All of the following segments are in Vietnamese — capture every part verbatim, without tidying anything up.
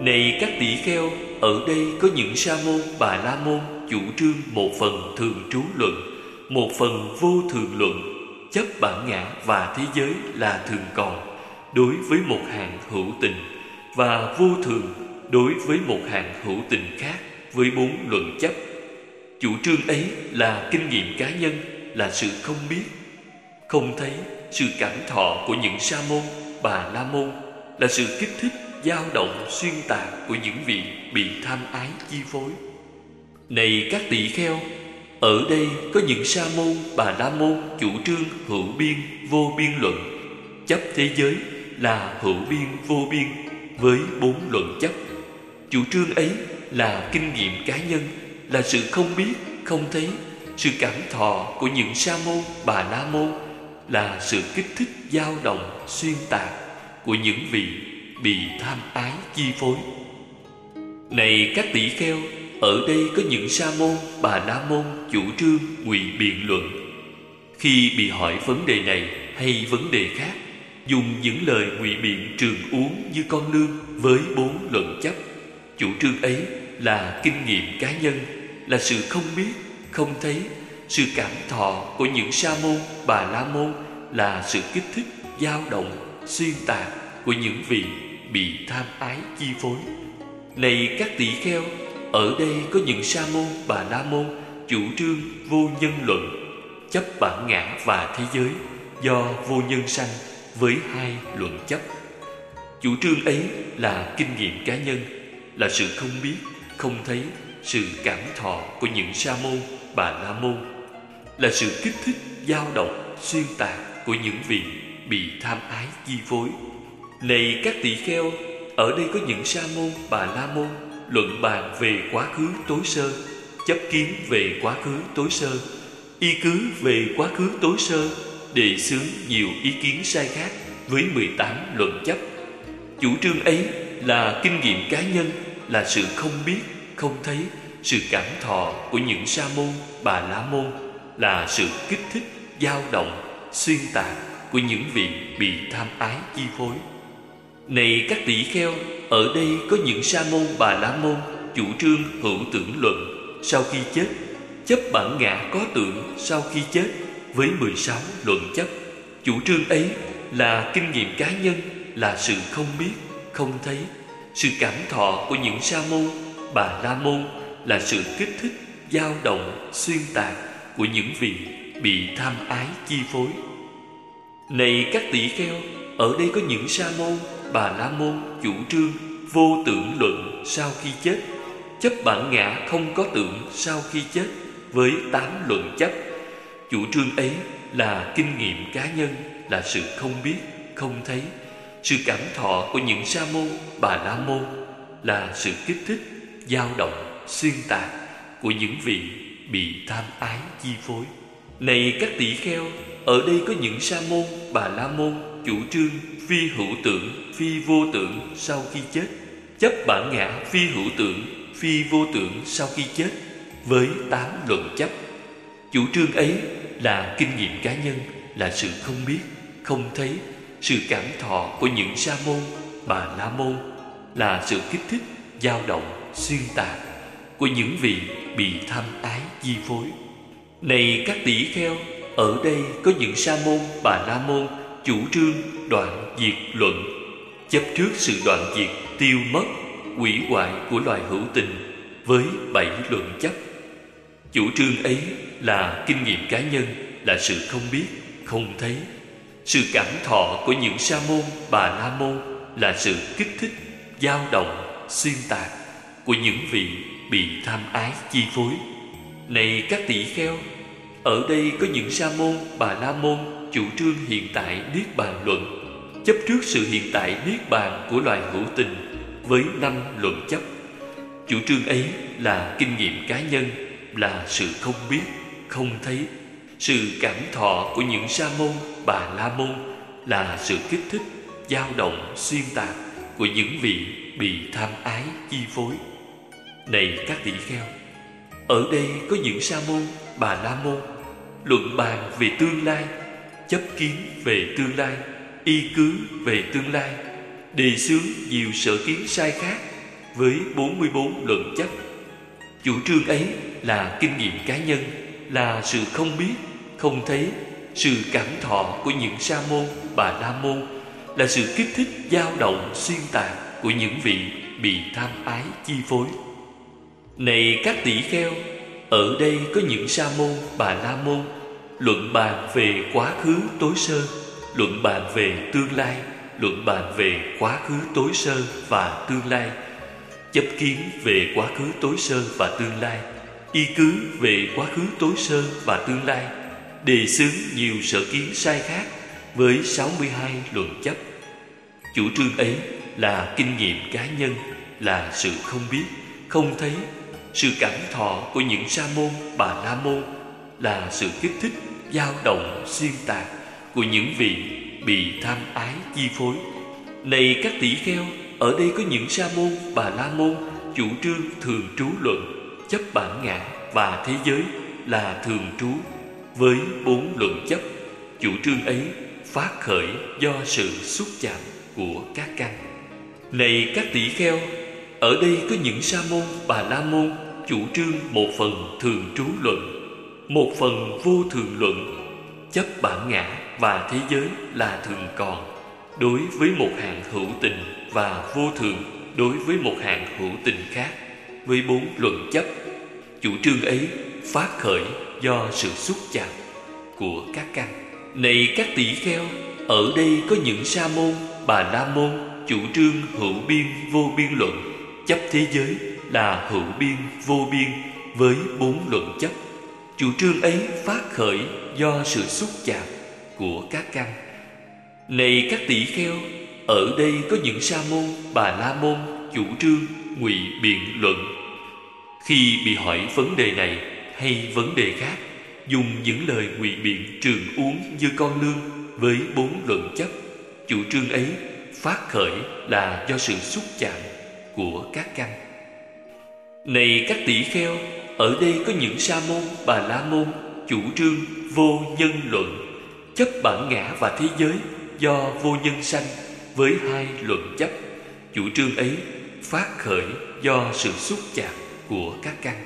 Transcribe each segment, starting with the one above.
Này các tỷ kheo, ở đây có những sa môn Bà La Môn chủ trương một phần thường trú luận, một phần vô thường luận, chấp bản ngã và thế giới là thường còn đối với một hàng hữu tình, và vô thường đối với một hàng hữu tình khác với bốn luận chấp. Chủ trương ấy là kinh nghiệm cá nhân, là sự không biết, không thấy, sự cảm thọ của những sa môn Bà La Môn, là sự kích thích, dao động, xuyên tạc của những vị bị tham ái chi phối. Này các tỷ kheo, ở đây có những sa môn Bà La Môn chủ trương hữu biên vô biên luận, chấp thế giới là hữu biên vô biên với bốn luận chấp. Chủ trương ấy là kinh nghiệm cá nhân, là sự không biết, không thấy, sự cảm thọ của những sa môn Bà La Môn, là sự kích thích, dao động, xuyên tạc của những vị bị tham ái chi phối. Này các tỷ kheo, ở đây có những sa môn Bà La Môn chủ trương ngụy biện luận. Khi bị hỏi vấn đề này hay vấn đề khác, dùng những lời ngụy biện trường uống như con lương với bốn luận chấp. Chủ trương ấy là kinh nghiệm cá nhân, là sự không biết, không thấy, sự cảm thọ của những sa môn Bà La Môn, là sự kích thích, dao động, xuyên tạc của những vị bị tham ái chi phối. Này các tỷ kheo, ở đây có những sa môn Bà La Môn chủ trương vô nhân luận, chấp bản ngã và thế giới do vô nhân sanh với hai luận chấp. Chủ trương ấy là kinh nghiệm cá nhân, là sự không biết, không thấy, sự cảm thọ của những sa môn Bà La Môn, là sự kích thích, dao động, xuyên tạc của những vị bị tham ái chi phối. Này các tỷ kheo, ở đây có những sa môn Bà La Môn luận bàn về quá khứ tối sơ, chấp kiến về quá khứ tối sơ, y cứ về quá khứ tối sơ, đề xướng nhiều ý kiến sai khác với mười tám luận chấp. Chủ trương ấy là kinh nghiệm cá nhân, là sự không biết, không thấy, sự cảm thọ của những sa môn Bà La Môn, là sự kích thích, dao động, xuyên tạc của những vị bị tham ái chi phối. Này các tỷ kheo, ở đây có những sa môn Bà La Môn chủ trương hữu tưởng luận sau khi chết, chấp bản ngã có tưởng sau khi chết với mười sáu luận chấp. Chủ trương ấy là kinh nghiệm cá nhân, là sự không biết, không thấy, sự cảm thọ của những sa môn Bà La Môn, là sự kích thích, dao động, xuyên tạc của những vị bị tham ái chi phối. Này các tỷ kheo, ở đây có những sa môn Bà La Môn chủ trương vô tưởng luận sau khi chết, chấp bản ngã không có tưởng sau khi chết với tám luận chấp. Chủ trương ấy là kinh nghiệm cá nhân, là sự không biết, không thấy, sự cảm thọ của những sa môn Bà La Môn, là sự kích thích, dao động, xuyên tạc của những vị bị tham ái chi phối. Này các tỷ kheo, ở đây có những sa môn Bà La Môn chủ trương phi hữu tưởng, phi vô tưởng sau khi chết, chấp bản ngã phi hữu tưởng, phi vô tưởng sau khi chết với tám luận chấp. Chủ trương ấy là kinh nghiệm cá nhân, là sự không biết, không thấy, sự cảm thọ của những sa môn Bà La Môn, là sự kích thích, dao động, xuyên tạc của những vị bị tham ái chi phối. Này các tỷ kheo, ở đây có những sa môn Bà La Môn chủ trương đoạn diệt luận, chấp trước sự đoạn diệt, tiêu mất, hủy hoại của loài hữu tình với bảy luận chấp. Chủ trương ấy là kinh nghiệm cá nhân, là sự không biết, không thấy, sự cảm thọ của những sa môn Bà La Môn, là sự kích thích, dao động, xuyên tạc của những vị bị tham ái chi phối. Này các tỷ kheo, ở đây có những sa môn Bà La Môn chủ trương hiện tại niết bàn luận, chấp trước sự hiện tại niết bàn của loài hữu tình với năm luận chấp. Chủ trương ấy là kinh nghiệm cá nhân, là sự không biết, không thấy, sự cảm thọ của những sa môn Bà La Môn, là sự kích thích, dao động, xuyên tạc của những vị bị tham ái chi phối. Này các tỷ kheo, ở đây có những sa môn Bà La Môn luận bàn về tương lai, chấp kiến về tương lai, y cứ về tương lai, đề xướng nhiều sở kiến sai khác với bốn mươi bốn luận chấp. Chủ trương ấy là kinh nghiệm cá nhân, là sự không biết, không thấy, sự cảm thọ của những sa môn, bà la môn, là sự kích thích dao động xuyên tạc của những vị bị tham ái chi phối. Này các tỷ kheo, ở đây có những sa môn, bà la môn luận bàn về quá khứ tối sơ, luận bàn về tương lai, luận bàn về quá khứ tối sơ và tương lai, chấp kiến về quá khứ tối sơ và tương lai, y cứ về quá khứ tối sơ và tương lai, đề xướng nhiều sở kiến sai khác với sáu mươi hai luận chấp. Chủ trương ấy là kinh nghiệm cá nhân, là sự không biết, không thấy, sự cảm thọ của những sa môn, bà la môn, là sự kích thích dao động xuyên tạc của những vị bị tham ái chi phối. Này các tỷ kheo, ở đây có những sa môn, bà la môn chủ trương thường trú luận, chấp bản ngã và thế giới là thường trú với bốn luận chấp. Chủ trương ấy phát khởi do sự xúc chạm của các căn. Này các tỷ kheo, ở đây có những sa môn, bà la môn chủ trương một phần thường trú luận, một phần vô thường luận, chấp bản ngã và thế giới là thường còn đối với một hạng hữu tình và vô thường đối với một hạng hữu tình khác với bốn luận chấp. Chủ trương ấy phát khởi do sự xúc chạm của các căn. Này các tỷ kheo, ở đây có những sa môn, bà la môn chủ trương hữu biên vô biên luận, chấp thế giới là hữu biên vô biên với bốn luận chấp. Chủ trương ấy phát khởi do sự xúc chạm của các căn. Này các tỷ kheo, ở đây có những sa môn, bà la môn chủ trương ngụy biện luận. Khi bị hỏi vấn đề này hay vấn đề khác, dùng những lời ngụy biện trường uống như con lương với bốn luận chấp. Chủ trương ấy phát khởi là do sự xúc chạm của các căn. Này các tỷ kheo, ở đây có những sa môn, bà la môn chủ trương vô nhân luận, chấp bản ngã và thế giới do vô nhân sanh với hai luận chấp. Chủ trương ấy phát khởi do sự xúc chạm của các căn.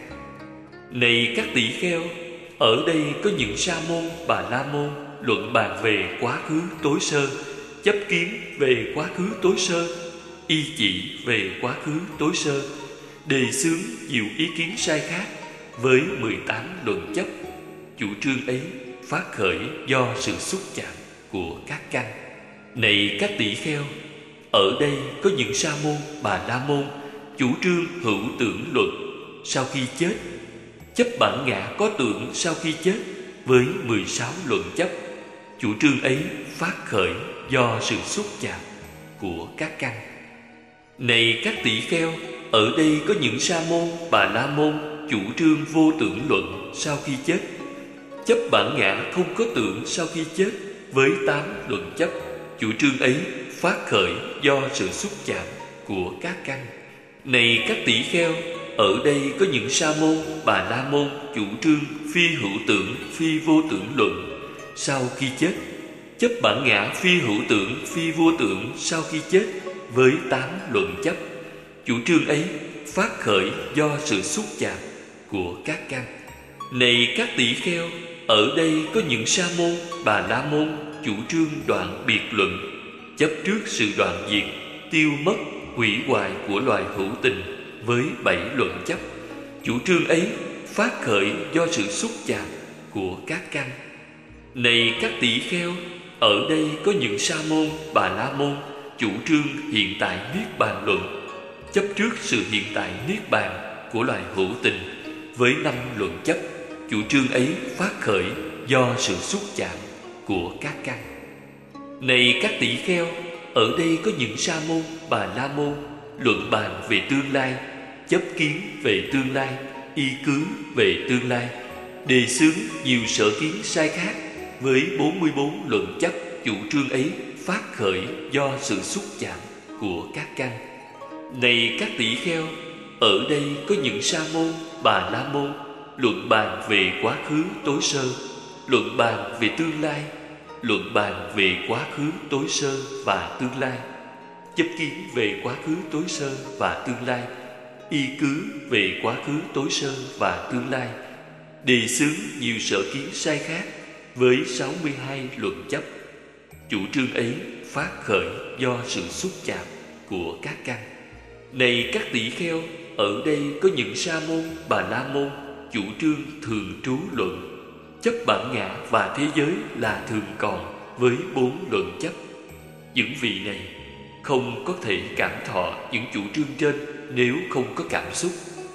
Này các tỷ kheo, ở đây có những sa môn, bà la môn luận bàn về quá khứ tối sơ, chấp kiến về quá khứ tối sơ, y chỉ về quá khứ tối sơ, đề xướng nhiều ý kiến sai khác với mười tám luận chấp. Chủ trương ấy phát khởi do sự xúc chạm của các căn. Này các tỷ kheo, ở đây có những sa môn, bà la môn chủ trương hữu tưởng luận sau khi chết, chấp bản ngã có tưởng sau khi chết với mười sáu luận chấp. Chủ trương ấy phát khởi do sự xúc chạm của các căn. Này các tỷ kheo, ở đây có những sa môn, bà la môn chủ trương vô tưởng luận sau khi chết, chấp bản ngã không có tưởng sau khi chết với tám luận chấp. Chủ trương ấy phát khởi do sự xúc chạm của các căn. Này các tỷ kheo, ở đây có những sa môn, bà la môn chủ trương phi hữu tưởng, phi vô tưởng luận sau khi chết, chấp bản ngã phi hữu tưởng, phi vô tưởng sau khi chết với tám luận chấp. Chủ trương ấy phát khởi do sự xúc chạm của các căn. Này các tỷ kheo, ở đây có những sa môn, bà la môn chủ trương đoạn biệt luận, chấp trước sự đoạn diệt, tiêu mất, hủy hoại của loài hữu tình với bảy luận chấp. Chủ trương ấy phát khởi do sự xúc chạm của các căn. Này các tỷ kheo, ở đây có những sa môn, bà la môn chủ trương hiện tại niết bàn luận, chấp trước sự hiện tại niết bàn của loài hữu tình với năm luận chấp. Chủ trương ấy phát khởi do sự xúc chạm của các căn. Này các tỷ kheo, ở đây có những sa môn, bà la môn luận bàn về tương lai, chấp kiến về tương lai, y cứ về tương lai, đề xướng nhiều sở kiến sai khác với bốn mươi bốn luận chấp. Chủ trương ấy phát khởi do sự xúc chạm của các căn. Này các tỷ kheo, ở đây có những sa môn, bà la môn luận bàn về quá khứ tối sơ, luận bàn về tương lai, luận bàn về quá khứ tối sơ và tương lai, chấp kiến về quá khứ tối sơ và tương lai, y cứ về quá khứ tối sơ và tương lai, đề xướng nhiều sở kiến sai khác với sáu mươi hai luận chấp. Chủ trương ấy phát khởi do sự xúc chạm của các căn. Này các tỷ kheo, ở đây có những sa môn, bà la môn chủ trương thường trú luận, chấp bản ngã và thế giới là thường còn với bốn luận chấp. Những vị này không có thể cảm thọ những chủ trương trên nếu không có cảm xúc.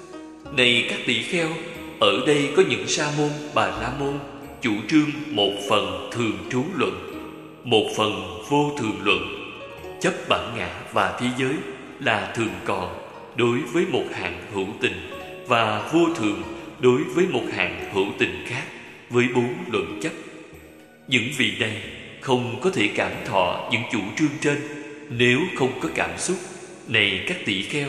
Này các tỷ kheo, ở đây có những sa môn, bà la môn chủ trương một phần thường trú luận, một phần vô thường luận, chấp bản ngã và thế giới là thường còn đối với một hạng hữu tình và vô thường đối với một hạng hữu tình khác với bốn luận chấp. Những vị này không có thể cảm thọ những chủ trương trên nếu không có cảm xúc. Này các tỷ kheo,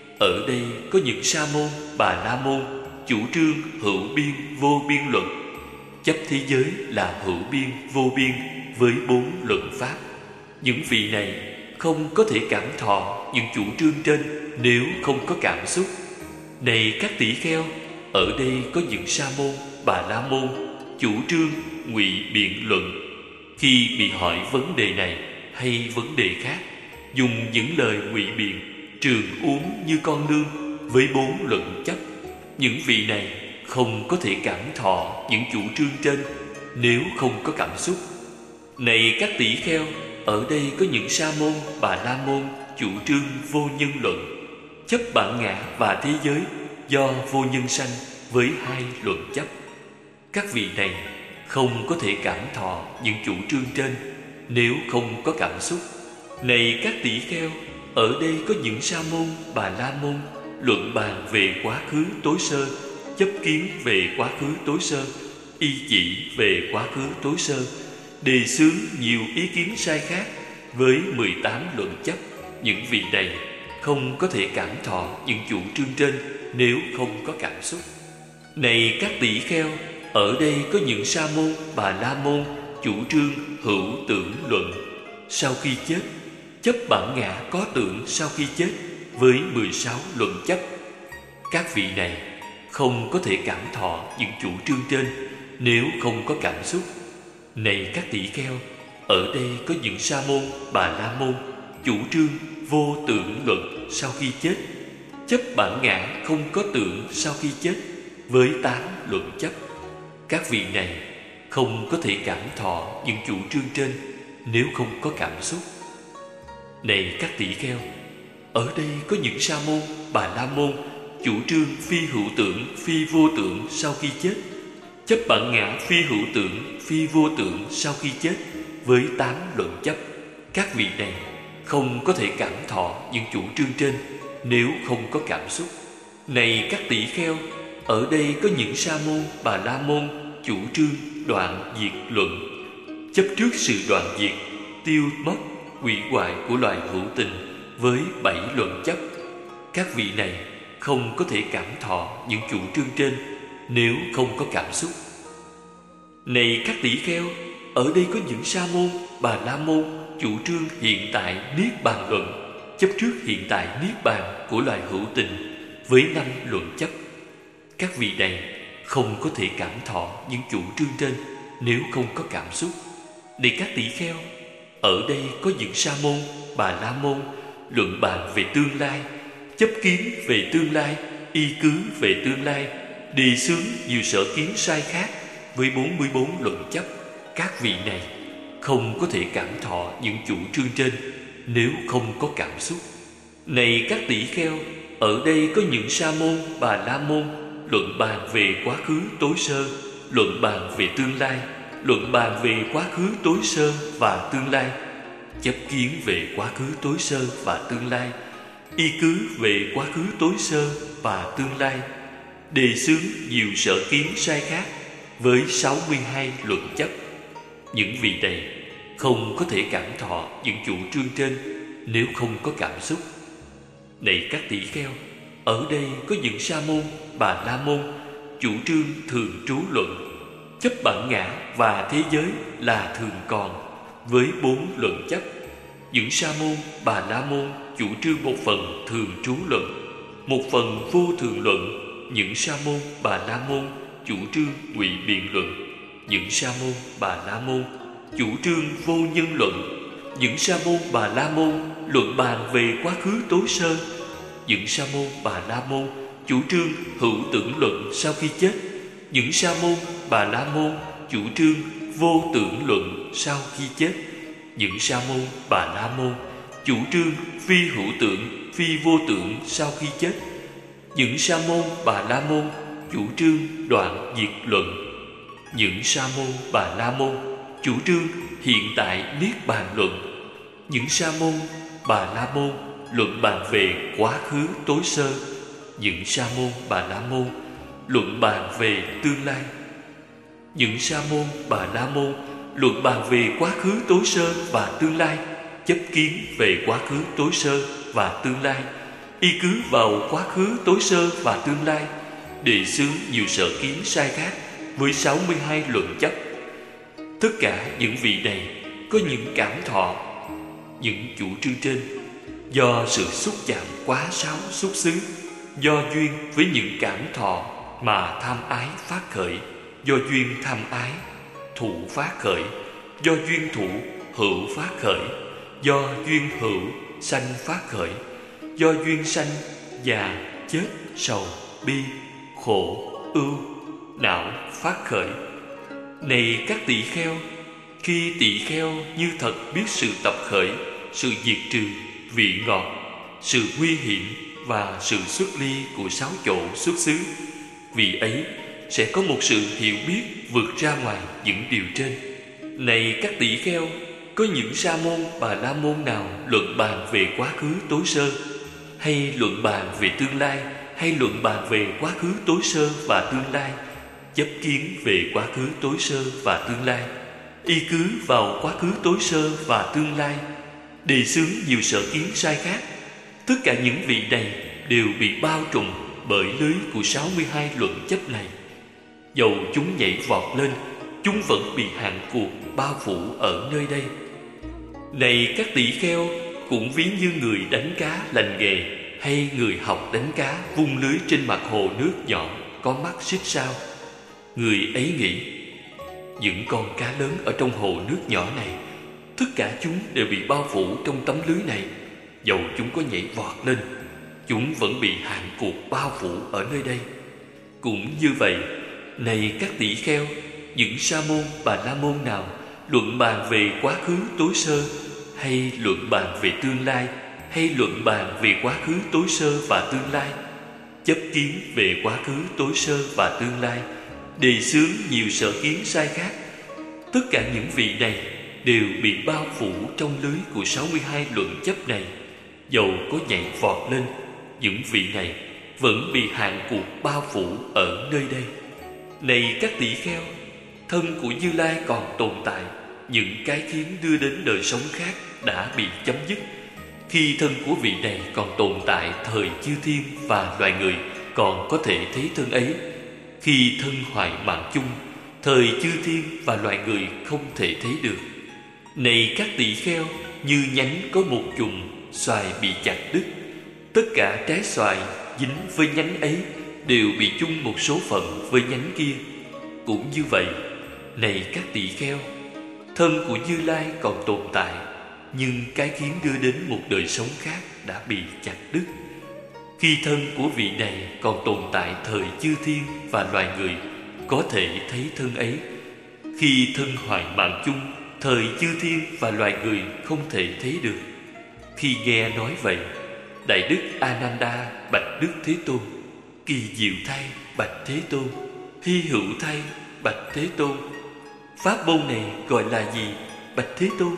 ở đây có những sa môn, bà la môn chủ trương hữu biên vô biên luận, chấp thế giới là hữu biên vô biên với bốn luận pháp. Những vị này không có thể cảm thọ những chủ trương trên nếu không có cảm xúc. Này các tỷ kheo, ở đây có những sa môn, bà la môn chủ trương ngụy biện luận. Khi bị hỏi vấn đề này hay vấn đề khác, dùng những lời ngụy biện trường uốn như con lương với bốn luận chấp. Những vị này không có thể cảm thọ những chủ trương trên nếu không có cảm xúc. Này các tỷ kheo, ở đây có những sa môn, bà la môn chủ trương vô nhân luận, chấp bản ngã và thế giới do vô nhân sanh với hai luận chấp. Các vị này không có thể cảm thọ những chủ trương trên nếu không có cảm xúc. Này các tỷ kheo, ở đây có những sa môn, bà la môn luận bàn về quá khứ tối sơ, chấp kiến về quá khứ tối sơ, y chỉ về quá khứ tối sơ, đề xướng nhiều ý kiến sai khác với mười tám luận chấp. Những vị này không có thể cảm thọ những chủ trương trên nếu không có cảm xúc. Này các tỷ kheo, ở đây có những sa môn, bà la môn chủ trương hữu tưởng luận, sau khi chết chấp bản ngã có tưởng sau khi chết với mười sáu luận chấp. Các vị này không có thể cảm thọ những chủ trương trên nếu không có cảm xúc. Này các tỷ kheo, ở đây có những sa môn, bà la môn chủ trương vô tưởng luận sau khi chết, chấp bản ngã không có tưởng sau khi chết với tám luận chấp. Các vị này không có thể cảm thọ những chủ trương trên nếu không có cảm xúc. Này các tỷ kheo, ở đây có những sa môn, bà la môn chủ trương phi hữu tưởng, phi vô tưởng sau khi chết, chấp bản ngã phi hữu tưởng, phi vô tưởng sau khi chết với tám luận chấp. Các vị này không có thể cảm thọ những chủ trương trên nếu không có cảm xúc. Này các tỷ kheo, ở đây có những sa môn, bà la môn chủ trương đoạn diệt luận, chấp trước sự đoạn diệt, tiêu mất, hủy hoại của loài hữu tình với bảy luận chấp. Các vị này không có thể cảm thọ những chủ trương trên nếu không có cảm xúc. Này các tỷ kheo, ở đây có những sa môn, bà la môn chủ trương hiện tại niết bàn luận, chấp trước hiện tại niết bàn của loài hữu tình với năm luận chấp. Các vị này không có thể cảm thọ những chủ trương trên nếu không có cảm xúc. Này các tỷ kheo, ở đây có những sa môn, bà la môn luận bàn về tương lai, chấp kiến về tương lai, y cứ về tương lai, đề xướng nhiều sở kiến sai khác với bốn mươi bốn luận chấp. Các vị này không có thể cảm thọ những chủ trương trên nếu không có cảm xúc. Này các tỷ kheo, ở đây có những sa môn, bà la môn luận bàn về quá khứ tối sơ, luận bàn về tương lai, luận bàn về quá khứ tối sơ và tương lai, chấp kiến về quá khứ tối sơ và tương lai, y cứ về quá khứ tối sơ và tương lai, đề xướng nhiều sở kiến sai khác với sáu mươi hai luận chấp. Những vị này không có thể cảm thọ những chủ trương trên nếu không có cảm xúc. Này các tỷ kheo, ở đây có những sa môn, bà la môn chủ trương thường trú luận, chấp bản ngã và thế giới là thường còn với bốn luận chấp. những sa môn Bà La môn chủ trương một phần thường trú luận, một phần vô thường luận. Những sa môn Bà La môn chủ trương ngụy biện luận, những sa môn Bà La môn chủ trương vô nhân luận. Những sa môn Bà La môn luận bàn về quá khứ tối sơ. Những sa môn Bà La môn chủ trương hữu tưởng luận sau khi chết. Những sa môn Bà La môn chủ trương vô tưởng luận sau khi chết. Những sa môn Bà La môn chủ trương phi hữu tưởng, phi vô tưởng sau khi chết. Những sa môn Bà La môn chủ trương đoạn diệt luận. Những sa môn Bà La môn chủ trương hiện tại niết bàn luận. Những sa môn Bà La môn luận bàn về quá khứ tối sơ. Những sa môn Bà La môn luận bàn về tương lai. Những sa môn Bà La môn luận bàn về quá khứ tối sơ và tương lai, chấp kiến về quá khứ tối sơ và tương lai, y cứ vào quá khứ tối sơ và tương lai, đề xướng nhiều sở kiến sai khác với sáu mươi hai luận chấp. Tất cả những vị này có những cảm thọ, những chủ trương trên do sự xúc chạm quá sáu xuất xứ, do duyên với những cảm thọ mà tham ái phát khởi, do duyên tham ái thụ phát khởi, do duyên thụ hữu phát khởi, do duyên hữu sanh phát khởi, do duyên sanh già chết sầu bi khổ ưu não phát khởi. Này các tỳ kheo, khi tỳ kheo như thật biết sự tập khởi, sự diệt trừ, vị ngọt, sự nguy hiểm và sự xuất ly của sáu chỗ xuất xứ, vì ấy sẽ có một sự hiểu biết vượt ra ngoài những điều trên. Này các tỳ kheo, có những sa môn Bà La môn nào luận bàn về quá khứ tối sơ, hay luận bàn về tương lai, hay luận bàn về quá khứ tối sơ và tương lai, chấp kiến về quá khứ tối sơ và tương lai, y cứ vào quá khứ tối sơ và tương lai, đề xướng nhiều sở kiến sai khác. Tất cả những vị này đều bị bao trùm bởi lưới của sáu mươi hai luận chấp này. Dầu chúng nhảy vọt lên, chúng vẫn bị hạn cuộc bao phủ ở nơi đây. Này các tỳ kheo, cũng ví như người đánh cá lành nghề, hay người học đánh cá vung lưới trên mặt hồ nước nhỏ có mắt xích sao. Người ấy nghĩ, những con cá lớn ở trong hồ nước nhỏ này, tất cả chúng đều bị bao phủ trong tấm lưới này. Dầu chúng có nhảy vọt lên, chúng vẫn bị hạn cuộc bao phủ ở nơi đây. Cũng như vậy, này các tỳ kheo, những sa môn Bà La môn nào luận bàn về quá khứ tối sơ, hay luận bàn về tương lai, hay luận bàn về quá khứ tối sơ và tương lai, chấp kiến về quá khứ tối sơ và tương lai, đề xướng nhiều sở kiến sai khác. Tất cả những vị này đều bị bao phủ trong lưới của sáu mươi hai luận chấp này. Dầu có nhảy vọt lên, những vị này vẫn bị hạn cuộc bao phủ ở nơi đây. Này các tỳ kheo, thân của Như Lai còn tồn tại, những cái khiến đưa đến đời sống khác đã bị chấm dứt. Khi thân của vị này còn tồn tại thời chư thiên và loài người còn có thể thấy thân ấy, khi thân hoại mạng chung, thời chư thiên và loài người không thể thấy được. Này các tỳ kheo, như nhánh có một chùm xoài bị chặt đứt, tất cả trái xoài dính với nhánh ấy đều bị chung một số phận với nhánh kia. Cũng như vậy, này các tỳ kheo, thân của Như Lai còn tồn tại, nhưng cái khiến đưa đến một đời sống khác đã bị chặt đứt. Khi thân của vị này còn tồn tại thời chư thiên và loài người có thể thấy thân ấy, khi thân hoại mạng chung, thời chư thiên và loài người không thể thấy được. Khi nghe nói vậy, Đại Đức Ananda bạch Đức Thế Tôn: Kỳ diệu thay bạch Thế Tôn, hy hữu thay bạch Thế Tôn. Pháp môn này gọi là gì bạch Thế Tôn?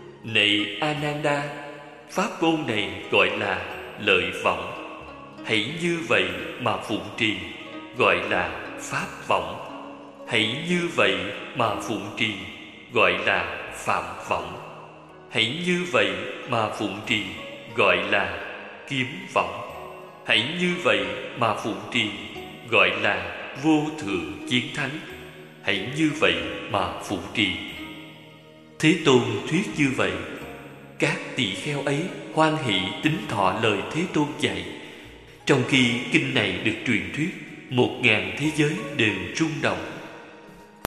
Này Ananda, pháp môn này gọi là lợi vọng. Hãy như vậy mà phụng trì, gọi là pháp vọng. Hãy như vậy mà phụng trì, gọi là phạm vọng. Hãy như vậy mà phụng trì, gọi là kiếm vọng. Hãy như vậy mà phụng trì, gọi là vô thượng chiến thắng. Hãy như vậy mà phụng trì. Thế Tôn thuyết như vậy, các tỳ kheo ấy hoan hỷ tín thọ lời Thế Tôn dạy. Trong khi kinh này được truyền thuyết, một ngàn thế giới đều rung động.